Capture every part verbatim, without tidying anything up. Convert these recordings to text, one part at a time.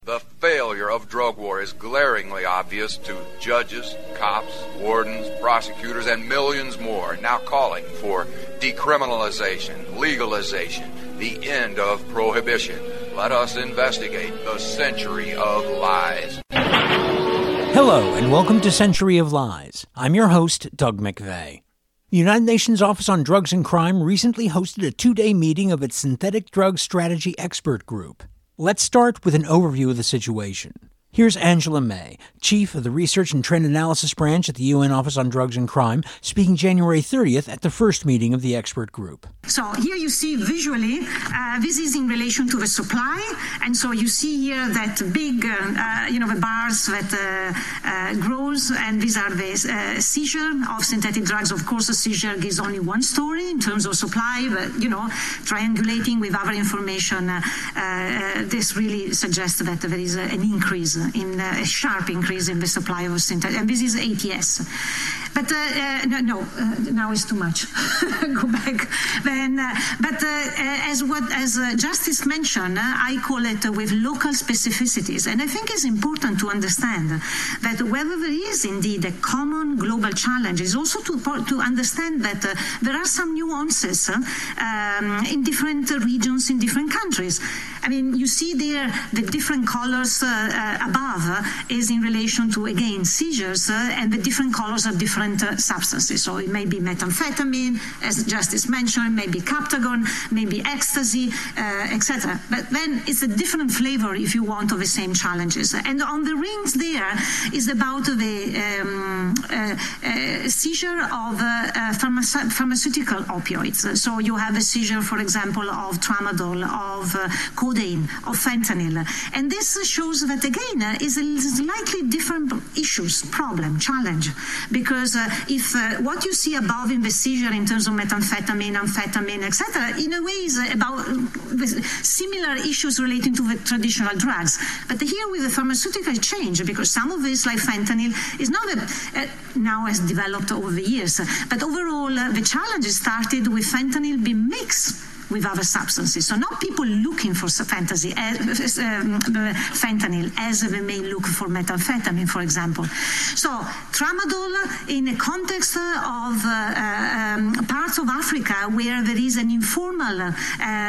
The failure of drug war is glaringly obvious to judges, cops, wardens, prosecutors, and millions more now calling for decriminalization, legalization, the end of prohibition. Let us investigate the century of lies. Hello, and welcome to Century of Lies. I'm your host, Doug McVeigh. The United Nations Office on Drugs and Crime recently hosted a two-day meeting of its Synthetic Drug Strategy Expert Group. Let's start with an overview of the situation. Here's Angela May, Chief of the Research and Trend Analysis Branch at the U N Office on Drugs and Crime, speaking January thirtieth at the first meeting of the expert group. So here you see visually, uh, this is in relation to the supply, and so you see here that big, uh, uh, you know, the bars that uh, uh, grows, and these are the uh, seizure of synthetic drugs. Of course, a seizure gives only one story in terms of supply, but, you know, triangulating with other information, uh, uh, this really suggests that there is an increase in uh, a sharp increase in the supply of synthetic, and this is A T S. But uh, uh, no, no uh, now it's too much. Go back. Then, uh, but uh, as what as uh, Justice mentioned, uh, I call it uh, with local specificities, and I think it's important to understand that whether there is indeed a common global challenge is also to to understand that uh, there are some nuances uh, um, in different uh, regions, in different countries. I mean, you see there the different colors uh, uh, above uh, is in relation to, again, seizures, uh, and the different colors of different uh, substances. So it may be methamphetamine, as Justice mentioned, maybe captagon, maybe ecstasy, uh, et cetera. But then it's a different flavor, if you want, of the same challenges. And on the rings there is about the um, uh, uh, seizure of uh, uh, pharma- pharmaceutical opioids. So you have a seizure, for example, of tramadol, of uh, codeine, of fentanyl. And this shows that, again, uh, is a slightly different issues, problem, challenge. Because uh, if uh, what you see above in the seizure in terms of methamphetamine, amphetamine, et cetera, in a way is about uh, similar issues relating to the traditional drugs. But here with the pharmaceutical change, because some of this, like fentanyl, is not a, uh, now has developed over the years. But overall, uh, the challenge started with fentanyl being mixed with other substances. So not people looking for fantasy, uh, um, fentanyl as they may look for methamphetamine, for example. So tramadol in a context of uh, um, parts of Africa where there is an informal uh,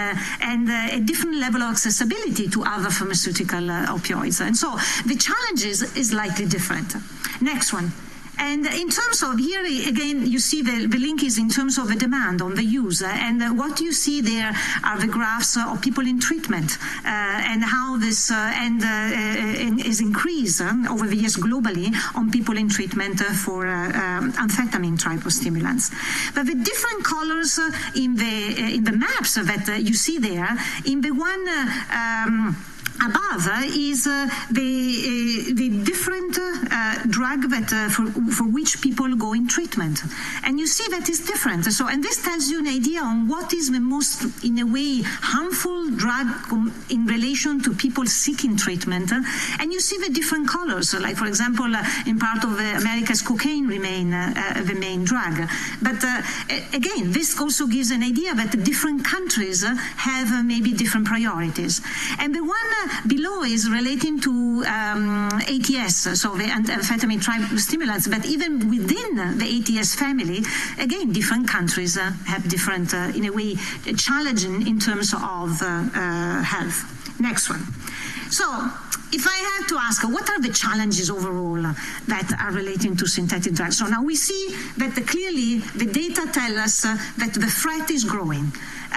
and uh, a different level of accessibility to other pharmaceutical uh, opioids. And so the challenge is, is slightly different. Next one. And in terms of here, again, you see the, the link is in terms of the demand on the use. And uh, what you see there are the graphs uh, of people in treatment uh, and how this uh, and, uh, uh, is increased uh, over the years globally on people in treatment uh, for uh, um, amphetamine type of stimulants. But the different colors uh, in the uh, in the maps that uh, you see there, in the one uh, um, above uh, is uh, the uh, the different uh, drug that uh, for for which people go in treatment, and you see that is different. So, and this tells you an idea on what is the most, in a way, harmful drug in relation to people seeking treatment, uh, and you see the different colors. So like, for example, uh, in part of uh, America's cocaine remain uh, uh, the main drug. But uh, again, this also gives an idea that the different countries uh, have uh, maybe different priorities. And the one uh, below is relating to um, A T S, so the amphetamine type stimulants, but even within the A T S family, again, different countries uh, have different, uh, in a way, challenging in terms of uh, uh, health. Next one. So, if I had to ask, what are the challenges overall that are relating to synthetic drugs? So now we see that the, clearly the data tell us uh, that the threat is growing.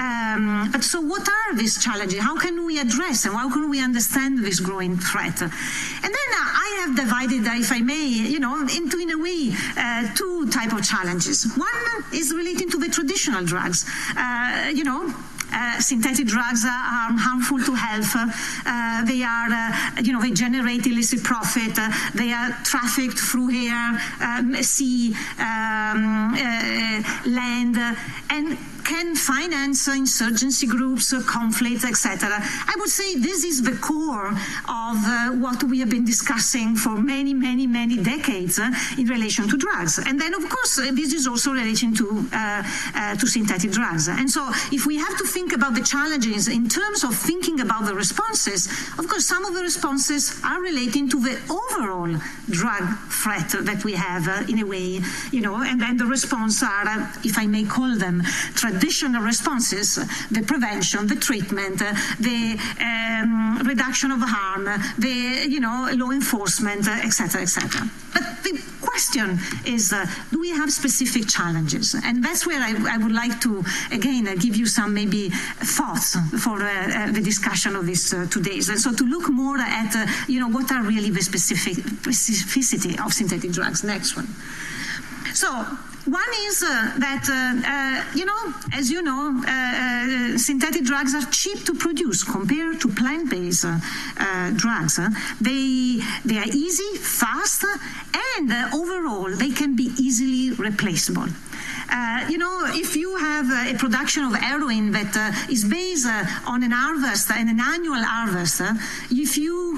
Um, but so what are these challenges? How can we address and how can we understand this growing threat? And then uh, I have divided, uh, if I may, you know, into, in a way, uh, two type of challenges. One is relating to the traditional drugs. Uh, you know, Uh, synthetic drugs are harmful to health. Uh, they are, uh, you know, they generate illicit profit. Uh, they are trafficked through air, um, sea, um, uh, land, uh, and can finance insurgency groups, conflicts, et cetera. I would say this is the core of uh, what we have been discussing for many, many, many decades uh, in relation to drugs. And then, of course, uh, this is also relating to, uh, uh, to synthetic drugs. And so if we have to think about the challenges in terms of thinking about the responses, of course, some of the responses are relating to the overall drug threat that we have uh, in a way, you know, and then the response are, uh, if I may call them, traditional responses, the prevention, the treatment, uh, the um, reduction of harm, the, you know, law enforcement, uh, et cetera, et cetera. But the question is, uh, do we have specific challenges? And that's where I, I would like to, again, uh, give you some maybe thoughts for uh, uh, the discussion of this uh, today. So, so to look more at, uh, you know, what are really the specific specificity of synthetic drugs. Next one. So, one is uh, that, uh, uh, you know, as you know, uh, uh, synthetic drugs are cheap to produce compared to plant-based uh, uh, drugs. Uh, they, they are easy, fast, and uh, overall, they can be easily replaceable. Uh, you know, if you have uh, a production of heroin that uh, is based uh, on an harvest, and an annual harvest, uh, if you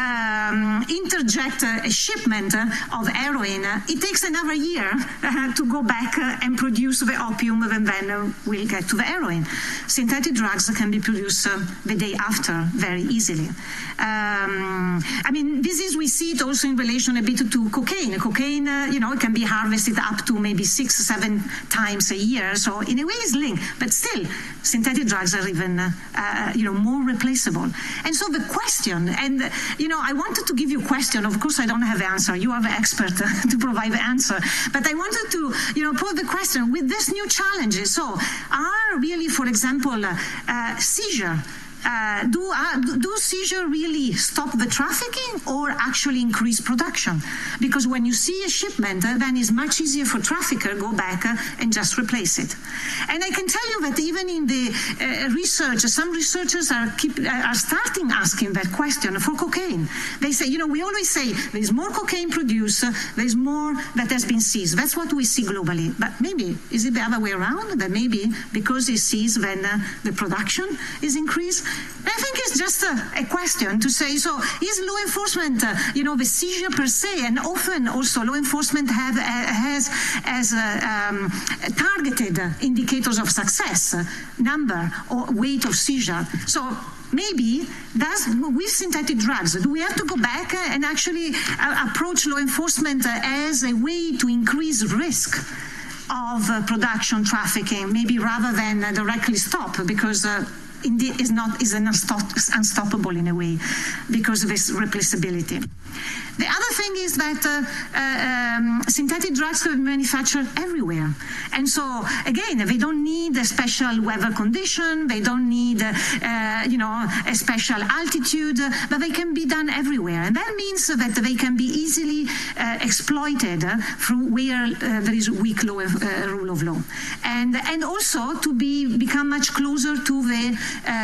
um, interject uh, a shipment uh, of heroin, uh, it takes another year uh, to go back uh, and produce the opium, and then uh, we'll get to the heroin. Synthetic drugs can be produced uh, the day after very easily. Um, I mean, this is, we see it also in relation a bit to cocaine. Cocaine, uh, you know, it can be harvested up to maybe six, seven times a year, so in a way it's linked, but still synthetic drugs are even uh, uh, you know, more replaceable. And so the question, and uh, you know, I wanted to give you a question. Of course I don't have the answer, you are the expert uh, to provide the answer, but I wanted to, you know, put the question with this new challenges. So are really, for example, uh, uh, seizure Uh, do, uh, do seizure really stop the trafficking or actually increase production? Because when you see a shipment, uh, then it's much easier for trafficker go back uh, and just replace it. And I can tell you that even in the uh, research, some researchers are, keep, uh, are starting asking that question for cocaine. They say, you know, we always say there's more cocaine produced, uh, there's more that has been seized. That's what we see globally. But maybe, is it the other way around? That maybe because it's seized, then uh, the production is increased? I think it's just a, a question to say, so is law enforcement, uh, you know, the seizure per se, and often also law enforcement have, uh, has as uh, um, targeted indicators of success, uh, number or weight of seizure. So maybe that's, with synthetic drugs, do we have to go back uh, and actually uh, approach law enforcement uh, as a way to increase risk of uh, production trafficking, maybe rather than uh, directly stop, because uh, indeed is not is an unstop, unstoppable in a way because of its replaceability. The other thing is that uh, uh, um, synthetic drugs can be manufactured everywhere. And so, again, they don't need a special weather condition, they don't need, uh, uh, you know, a special altitude, but they can be done everywhere. And that means that they can be easily uh, exploited uh, through where uh, there is weak law, uh, rule of law. And, and also to be become much closer to the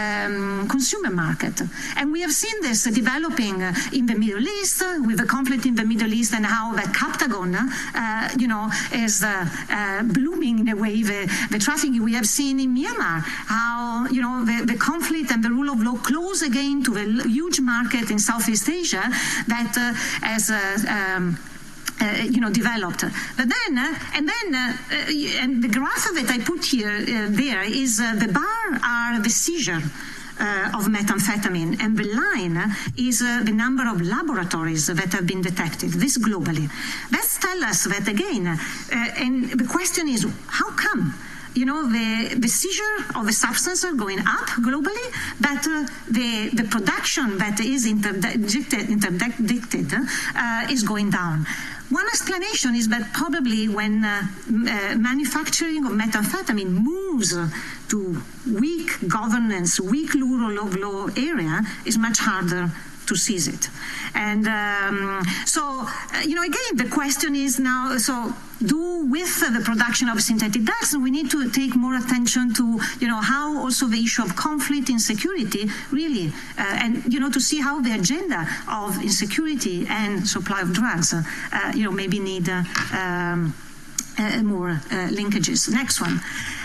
um, consumer market. And we have seen this uh, developing uh, in the Middle East, uh, with the conflict in the Middle East, and how the Captagon, uh, you know, is uh, uh, blooming in a way the, the trafficking. We have seen in Myanmar how, you know, the, the conflict and the rule of law close again to the huge market in Southeast Asia that uh, as uh, um, Uh, you know, developed. But then, uh, and then, uh, uh, and the graph that I put here, uh, there is uh, the bar are the seizure uh, of methamphetamine, and the line is uh, the number of laboratories that have been detected, this globally. Let's tell us that again, uh, and the question is, how come? You know, the, the seizure of the substance are going up globally, but uh, the, the production that is interdicted, interdicted uh, is going down. One explanation is that probably when uh, uh, manufacturing of methamphetamine moves uh, to weak governance, weak rule of law area, is much harder to seize it. And um, so, uh, you know, again, the question is now, so do with uh, the production of synthetic drugs, we need to take more attention to, you know, how also the issue of conflict, insecurity, really, uh, and, you know, to see how the agenda of insecurity and supply of drugs, uh, uh, you know, maybe need uh, um, uh, more uh, linkages. Next one.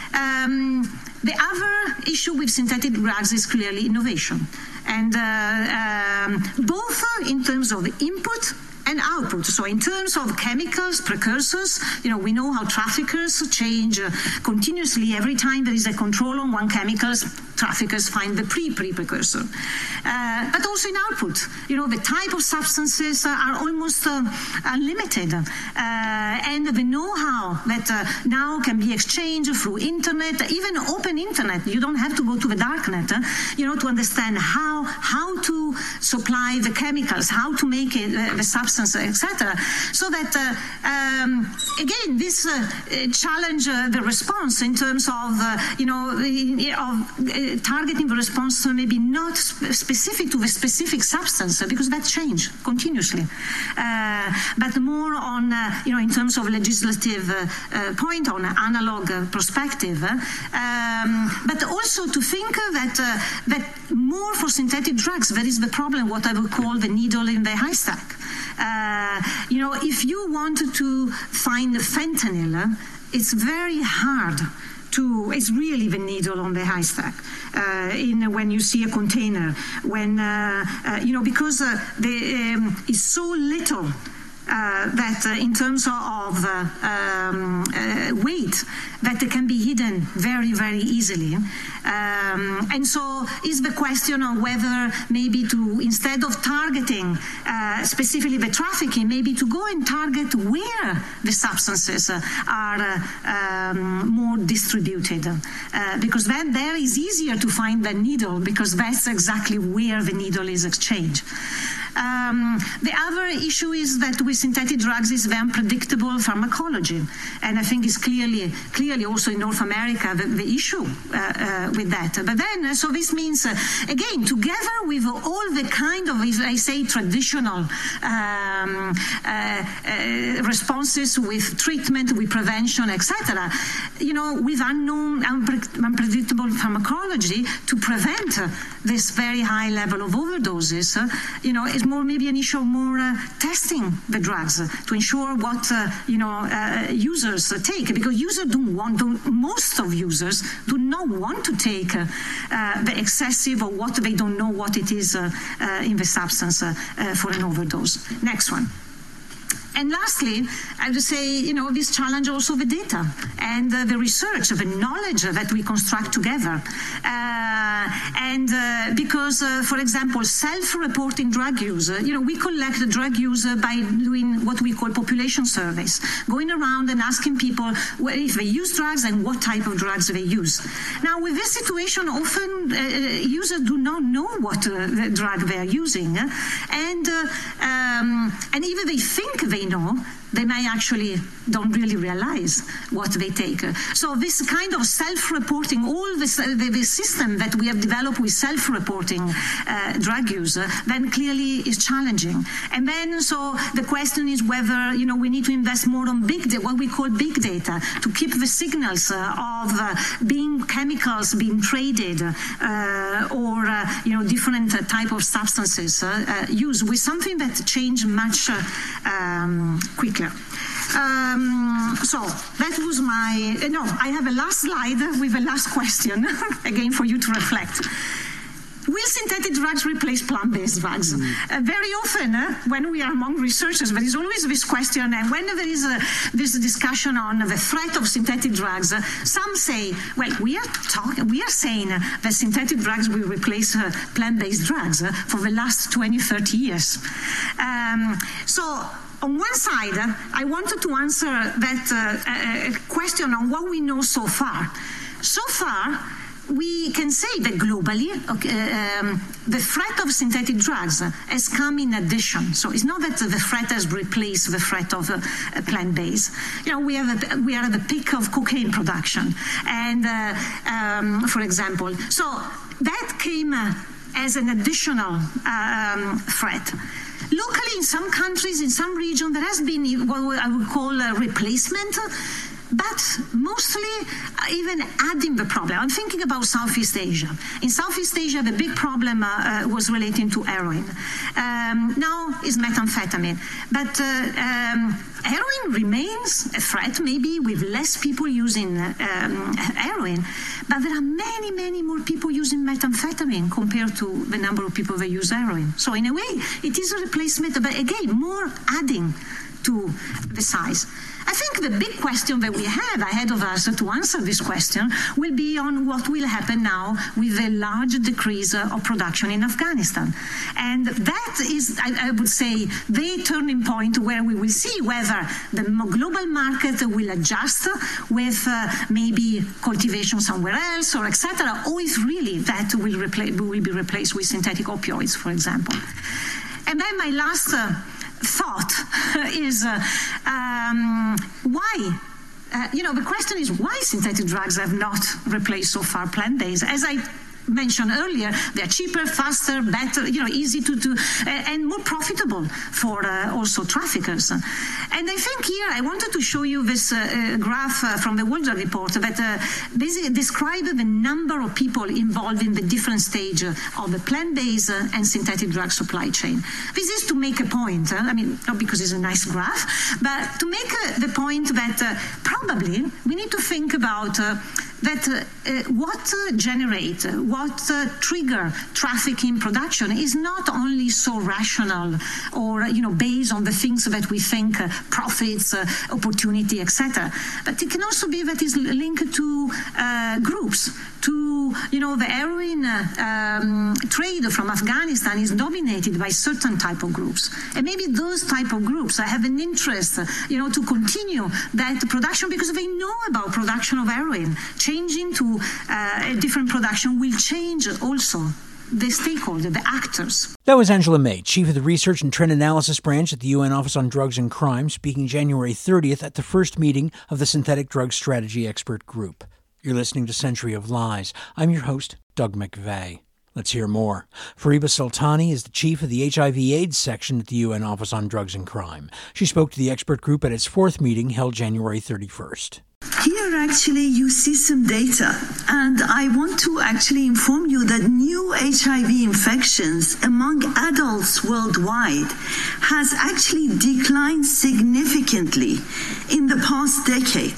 Um, the other issue with synthetic drugs is clearly innovation, and uh, um, both in terms of input and output. So in terms of chemicals, precursors, you know, we know how traffickers change uh, continuously. Every time there is a control on one chemicals, traffickers find the pre-pre-precursor. Uh, but also in output, you know, the type of substances uh, are almost uh, unlimited. Uh, and the know-how that uh, now can be exchanged through internet, even open internet. You don't have to go to the darknet, uh, you know, to understand how, how to supply the chemicals, how to make it, uh, the substance, et cetera. So that, uh, um, again, this uh, challenge uh, the response in terms of, uh, you know, of uh, targeting the response maybe not sp- specific to the specific substance, uh, because that changes continuously. Uh, but more on, uh, you know, in terms of legislative uh, uh, point, on analog uh, perspective. Uh, um, but also to think uh, that, uh, that more for synthetic drugs, there is the problem, what I would call the needle in the haystack. Uh, you know, if you wanted to find fentanyl, it's very hard to, it's really the needle on the haystack uh, in when you see a container, when, uh, uh, you know, because uh, there um, is so little Uh, that uh, in terms of uh, um, uh, weight, that it can be hidden very, very easily. Um, and so is the question of whether maybe to, instead of targeting uh, specifically the trafficking, maybe to go and target where the substances uh, are uh, um, more distributed. Uh, because then there is easier to find the needle, because that's exactly where the needle is exchanged. Um, the other issue is that with synthetic drugs is the unpredictable pharmacology, and I think it's clearly, clearly also in North America the, the issue uh, uh, with that. But then, uh, so this means uh, again, together with all the kind of, if I say, traditional um, uh, uh, responses with treatment, with prevention, et cetera, you know, with unknown, unpre- unpredictable pharmacology to prevent uh, this very high level of overdoses, uh, you know, it's more maybe an issue of more uh, testing the drugs uh, to ensure what uh, you know uh, users uh, take, because users don't want, don't, most of users do not want to take uh, uh, the excessive or what they don't know what it is uh, uh, in the substance uh, uh, for an overdose. Next one. And lastly, I would say, you know, this challenge also the data and uh, the research, the knowledge that we construct together. Uh, and uh, because, uh, for example, self-reporting drug use, uh, you know, we collect the drug use uh, by doing what we call population surveys, going around and asking people if they use drugs and what type of drugs they use. Now, with this situation, often uh, users do not know what uh, the drug they are using. Uh, and, uh, um, and even they think they know, they may actually don't really realize what they take. So this kind of self-reporting, all this, uh, the, the system that we have developed with self-reporting uh, drug use, uh, then clearly is challenging. And then so the question is whether, you know, we need to invest more on big data, what we call big data, to keep the signals uh, of uh, being chemicals being traded uh, or, uh, you know, different uh, type of substances uh, uh, used with something that change much uh, um, quicker. Um, so that was my, uh, no, I have a last slide with a last question, again for you to reflect. Will synthetic drugs replace plant-based drugs? Mm. Uh, very often, uh, when we are among researchers, there is always this question, and when there is uh, this discussion on the threat of synthetic drugs, uh, some say, well, we are talking, we are saying uh, that synthetic drugs will replace uh, plant-based drugs uh, for the last twenty, thirty years. Um, so, on one side, uh, I wanted to answer that uh, uh, question on what we know so far. So far, we can say that globally, okay, um, the threat of synthetic drugs has come in addition. So it's not that the threat has replaced the threat of uh, plant-based. You know, we have a, we are at the peak of cocaine production, and uh, um, for example, so that came uh, as an additional um, threat. Locally, in some countries, in some regions, there has been what I would call a replacement. but mostly even adding the problem. I'm thinking about Southeast Asia. In Southeast Asia, the big problem uh, uh, was relating to heroin. Um, now is methamphetamine. But uh, um, heroin remains a threat, maybe with less people using um, heroin. But there are many, many more people using methamphetamine compared to the number of people that use heroin. So in a way, it is a replacement, but again, more adding to the size. I think the big question that we have ahead of us to answer this question will be on what will happen now with the large decrease of production in Afghanistan. And that is, I, I would say, the turning point where we will see whether the global market will adjust with uh, maybe cultivation somewhere else or et cetera, or if really that will, repla- will be replaced with synthetic opioids, for example. And then my last uh, thought is uh, um, why? Uh, you know, the question is why synthetic drugs have not replaced so far plant-based. As I mentioned earlier, they're cheaper, faster, better, you know, easy to do, uh, and more profitable for uh, also traffickers. And I think here I wanted to show you this uh, uh, graph uh, from the World Drug Report that uh, basically describes the number of people involved in the different stage of the plant-based uh, and synthetic drug supply chain. This is to make a point, uh, I mean, not because it's a nice graph, but to make uh, the point that uh, probably we need to think about uh, that uh, uh, what uh, generate, uh, what uh, trigger trafficking production is not only so rational or, you know, based on the things that we think, uh, profits, uh, opportunity, et cetera. But it can also be that is linked to uh, groups, to, you know, the heroin uh, um, trade from Afghanistan is dominated by certain type of groups. And maybe those type of groups have an interest, you know, to continue that production because they know about production of heroin. Changing to uh, a different production will change also the stakeholder, the actors. That was Angela May, Chief of the Research and Trend Analysis Branch at the U N Office on Drugs and Crime, speaking January thirtieth at the first meeting of the Synthetic Drug Strategy Expert Group. You're listening to Century of Lies. I'm your host, Doug McVeigh. Let's hear more. Fariba Soltani is the chief of the H I V AIDS section at the U N Office on Drugs and Crime. She spoke to the expert group at its fourth meeting held January thirty-first. Here actually you see some data, and I want to actually inform you that new H I V infections among adults worldwide has actually declined significantly in the past decade.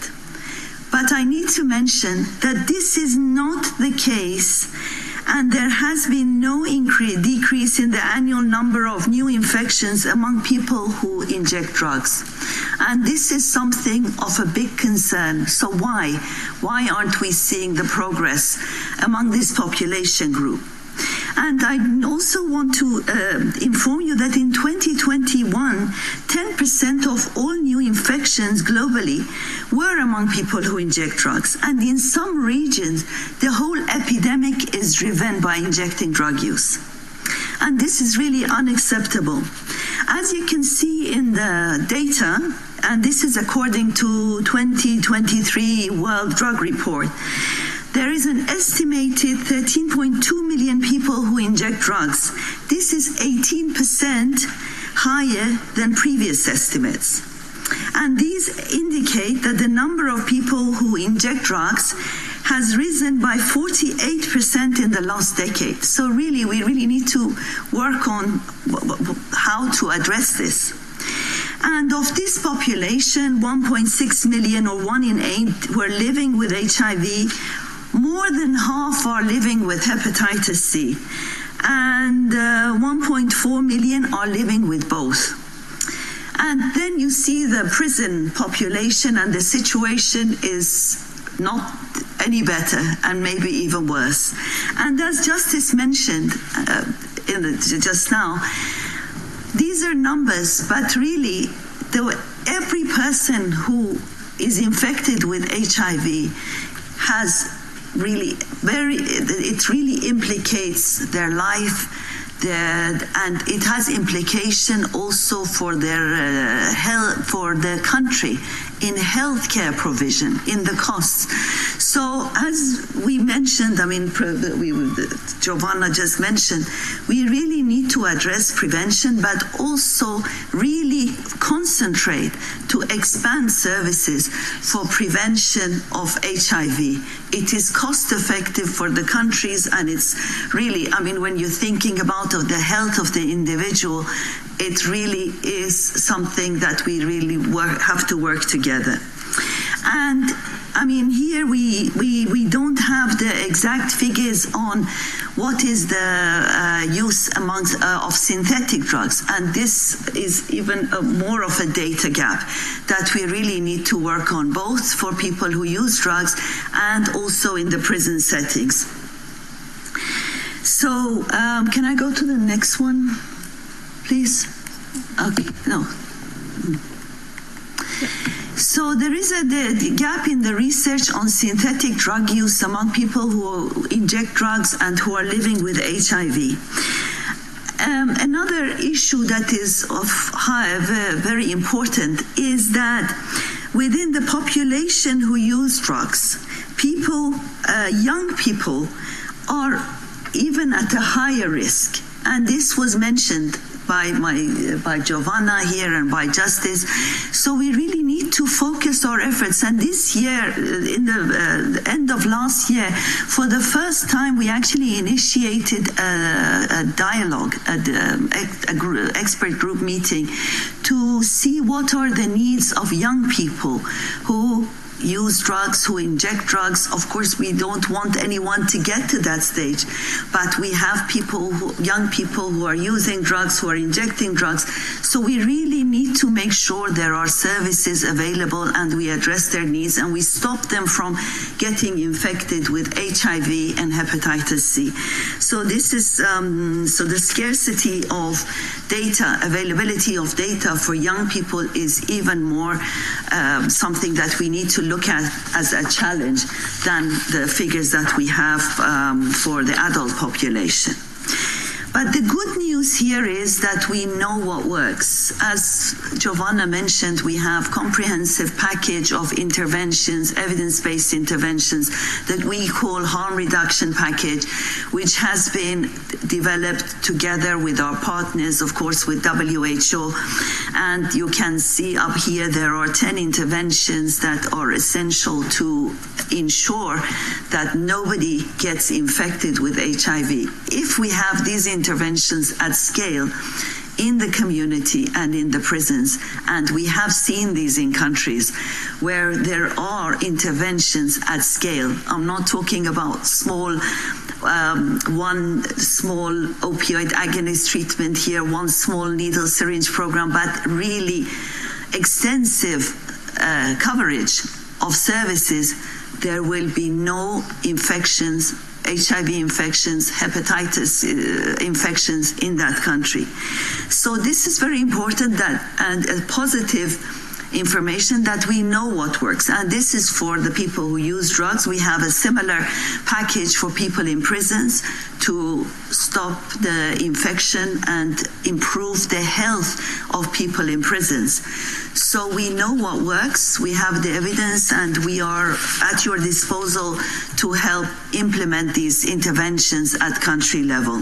But I need to mention that this is not the case, and there has been no increase, decrease in the annual number of new infections among people who inject drugs. And this is something of a big concern. So why? Why aren't we seeing the progress among this population group? And I also want to uh, inform you that in twenty twenty-one, ten percent of all new infections globally were among people who inject drugs. And in some regions, the whole epidemic is driven by injecting drug use. And this is really unacceptable. As you can see in the data, and this is according to twenty twenty-three World Drug Report, there is an estimated thirteen point two million people who inject drugs. This is eighteen percent higher than previous estimates. And these indicate that the number of people who inject drugs has risen by forty-eight percent in the last decade. So really, we really need to work on how to address this. And of this population, one point six million, or one in eight, were living with H I V. More than half are living with hepatitis C, and uh, one point four million are living with both. And then you see the prison population, and the situation is not any better, and maybe even worse. And as Justice mentioned uh, in the, just now, these are numbers, but really, the, every person who is infected with H I V has really very, it really implicates their life, their, and it has implication also for their uh, health, for the country in healthcare provision, in the costs. So as we mentioned, I mean, we, Giovanna just mentioned, we really need to address prevention, but also really concentrate to expand services for prevention of H I V. It is cost effective for the countries, and it's really, I mean, when you're thinking about of the health of the individual, it really is something that we really work, have to work together. And I mean, here we, we, we don't have the exact figures on what is the uh, use amongst uh, of synthetic drugs. And this is even a, more of a data gap that we really need to work on, both for people who use drugs and also in the prison settings. So um, can I go to the next one, please? Okay, no. So there is a the, the gap in the research on synthetic drug use among people who inject drugs and who are living with H I V. Um, another issue that is of high, very, very important is that within the population who use drugs, people, uh, young people, are even at a higher risk. And this was mentioned by my uh, by Giovanna here and by Justice. So we really need to focus our efforts. And this year, in the, uh, the end of last year, for the first time, we actually initiated a, a dialogue, a, a, a group, expert group meeting, to see what are the needs of young people who use drugs, who inject drugs. Of course, we don't want anyone to get to that stage, but we have people, who, young people who are using drugs, who are injecting drugs. So we really need to make sure there are services available and we address their needs and we stop them from getting infected with H I V and hepatitis C. So this is, um, so the scarcity of data, availability of data for young people is even more um, something that we need to look at as a challenge than the figures that we have um, for the adult population. But the good news here is that we know what works. As Giovanna mentioned, we have comprehensive package of interventions, evidence-based interventions that we call harm reduction package, which has been developed together with our partners, of course, with W H O. And you can see up here there are ten interventions that are essential to ensure that nobody gets infected with H I V. If we have these interventions at scale in the community and in the prisons, and we have seen these in countries where there are interventions at scale. I'm not talking about small, um, one small opioid agonist treatment here, one small needle syringe program, but really extensive uh, coverage of services. There will be no infections, H I V infections, hepatitis uh, infections in that country. So this is very important, that and a positive information that we know what works. And this is for the people who use drugs. We have a similar package for people in prisons to stop the infection and improve the health of people in prisons. So we know what works, we have the evidence, and we are at your disposal to help implement these interventions at country level.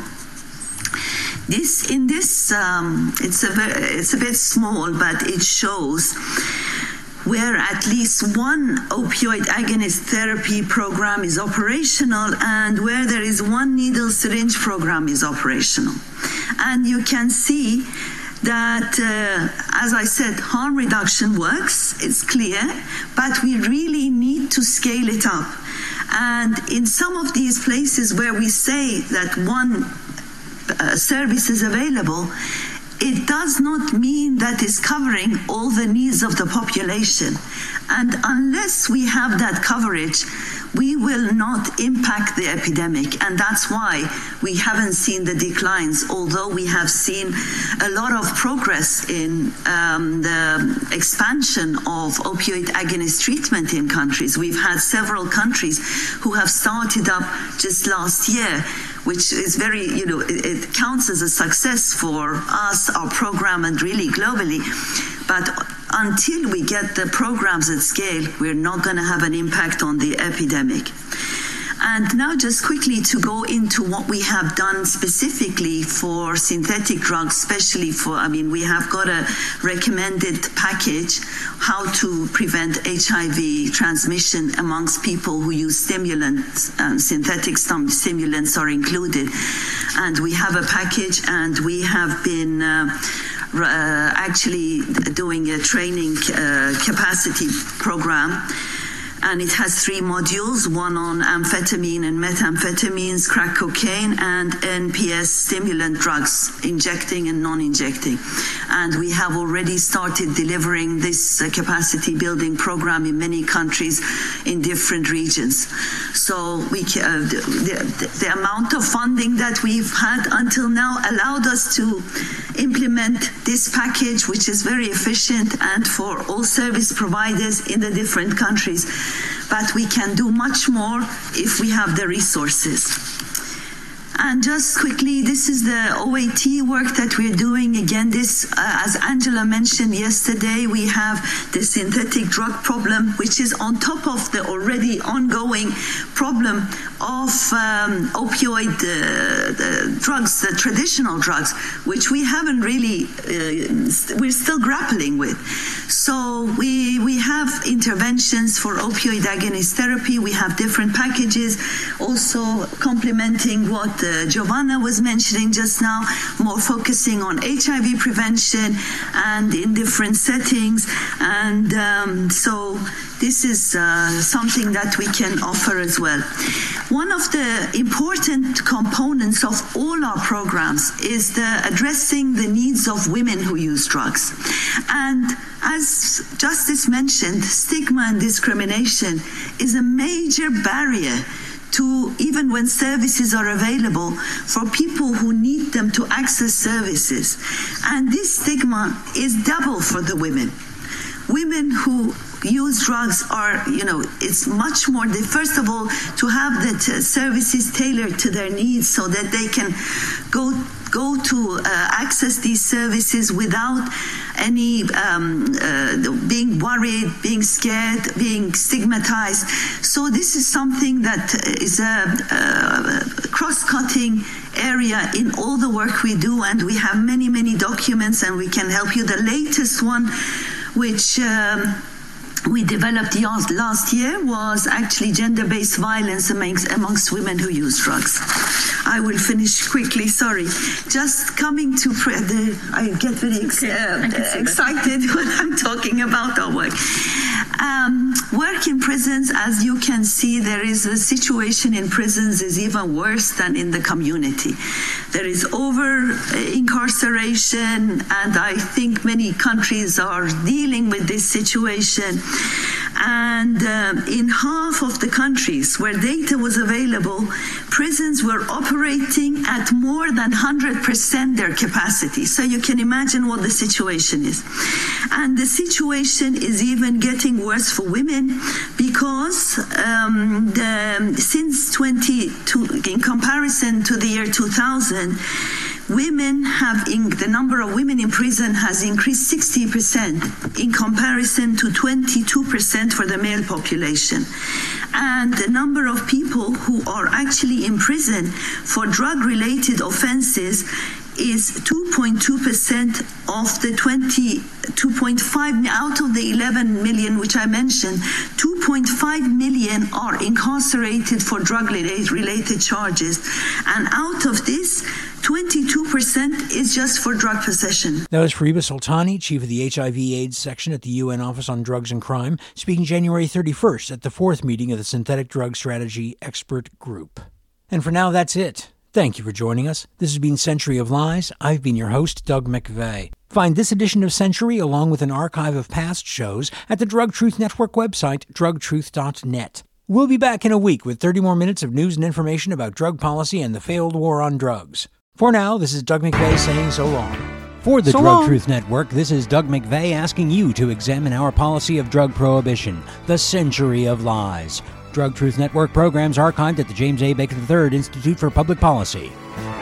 This in this um, it's a very, it's a bit small, but it shows where at least one opioid agonist therapy program is operational and where there is one needle syringe program is operational. And you can see that, uh, as I said, harm reduction works, it's clear, but we really need to scale it up. And in some of these places where we say that one uh, service is available, it does not mean that it's covering all the needs of the population. And unless we have that coverage, we will not impact the epidemic. And that's why we haven't seen the declines, although we have seen a lot of progress in um, the expansion of opioid agonist treatment in countries. We've had several countries who have started up just last year, which is very, you know, it, it counts as a success for us, our program, and really globally. But until we get the programs at scale, we're not going to have an impact on the epidemic. And now just quickly to go into what we have done specifically for synthetic drugs, especially for, I mean, we have got a recommended package how to prevent H I V transmission amongst people who use stimulants, and synthetic stimulants are included. And we have a package, and we have been uh, uh, actually doing a training uh, capacity program. And it has three modules, one on amphetamine and methamphetamines, crack cocaine, and N P S stimulant drugs, injecting and non-injecting. And we have already started delivering this uh, capacity building program in many countries in different regions. So we uh, the, the, the amount of funding that we've had until now allowed us to implement this package, which is very efficient and for all service providers in the different countries. But we can do much more if we have the resources. And just quickly, this is the O A T work that we're doing. Again, this, uh, as Angela mentioned yesterday, we have the synthetic drug problem, which is on top of the already ongoing problem of um, opioid uh, the drugs, the traditional drugs, which we haven't really, uh, we're still grappling with. So we we have interventions for opioid agonist therapy. We have different packages, also complementing what uh, Giovanna was mentioning just now, more focusing on H I V prevention and in different settings. And um, so this is uh, something that we can offer as well. One of the important components of all our programs is the addressing the needs of women who use drugs. And as Justice mentioned, stigma and discrimination is a major barrier to, even when services are available, for people who need them to access services. And this stigma is double for the women. Women who use drugs are, you know, it's much more, they, first of all, to have the t- services tailored to their needs so that they can go go to uh, access these services without any um, uh, being worried, being scared, being stigmatized. So this is something that is a, a cross-cutting area in all the work we do, and we have many, many documents, and we can help you. The latest one, which um, we developed last year, was actually gender-based violence amongst, amongst women who use drugs. I will finish quickly, sorry. Just coming to, pre- the, I get very ex- okay, uh, excited when I'm talking about our work. Um, work in prisons, as you can see, there is a situation in prisons is even worse than in the community. There is over incarceration, and I think many countries are dealing with this situation. And uh, in half of the countries where data was available, prisons were operating at more than one hundred percent their capacity. So you can imagine what the situation is. And the situation is even getting worse for women because um, the, since twenty, in comparison to the year two thousand, women have, in, the number of women in prison has increased sixty percent in comparison to twenty-two percent for the male population. And the number of people who are actually in prison for drug-related offenses is two point two percent of the twenty-two point five out of the eleven million which I mentioned. two point five million are incarcerated for drug-related charges, and out of this, twenty-two percent is just for drug possession. That was Fariba Soltani, chief of the H I V AIDS section at the U N Office on Drugs and Crime, speaking January thirty-first at the fourth meeting of the Synthetic Drug Strategy Expert Group. And for now, that's it. Thank you for joining us. This has been Century of Lies. I've been your host, Doug McVeigh. Find this edition of Century, along with an archive of past shows, at the Drug Truth Network website, drug truth dot net. We'll be back in a week with thirty more minutes of news and information about drug policy and the failed war on drugs. For now, this is Doug McVeigh saying so long. For the so Drug long. Truth Network, this is Doug McVeigh asking you to examine our policy of drug prohibition, the Century of Lies. Drug Truth Network programs archived at the James A. Baker the third Institute for Public Policy.